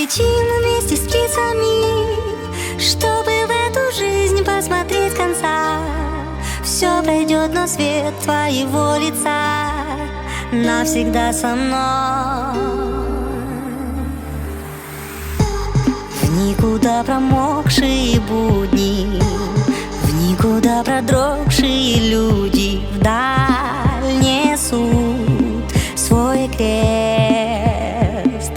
летим вместе с птицами, чтобы в эту жизнь посмотреть конца. Все пройдет, но свет твоего лица навсегда со мной. В никуда промокшие будни, в никуда продрогшие люди вдаль несут свой крест.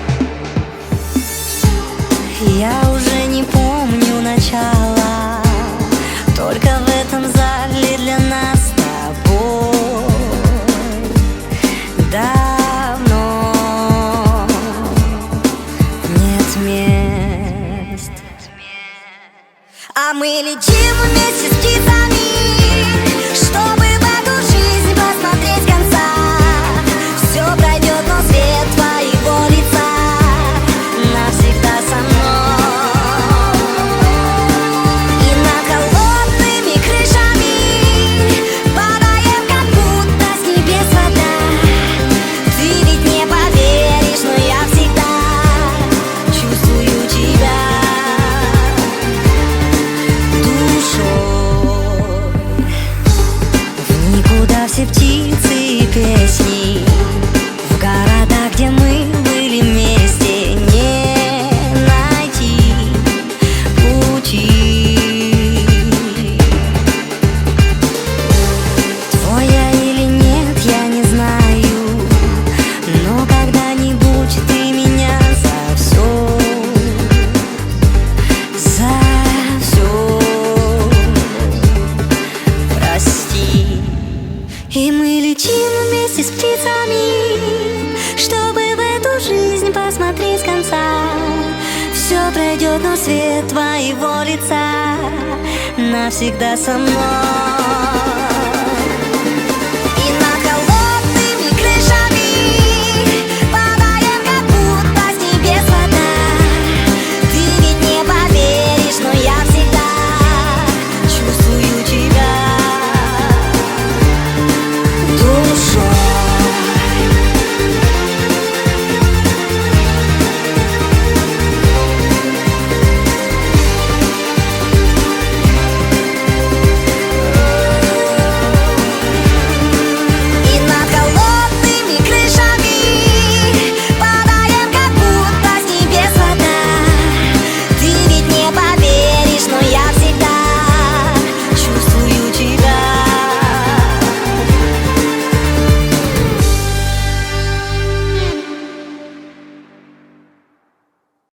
Я уже не помню начала, только в этом зале для нас с тобой давно нет мест. А мы летим вместе с птицами, чтобы в эту жизнь посмотреть конца. Все пройдет, но свет твоего лица навсегда со мной. И над холодными крышами падаем, как будто с небес вода. Ты ведь не поверишь, но я всегда чувствую тебя душой. В никуда все птицы и песни, в городах, где мы были вместе, не найти пути. Твой я или нет, я не знаю, но когда-нибудь ты меня за все прости. И мы летим вместе с птицами, чтобы в эту жизнь посмотреть конца. Все пройдет, но свет твоего лица навсегда со мной.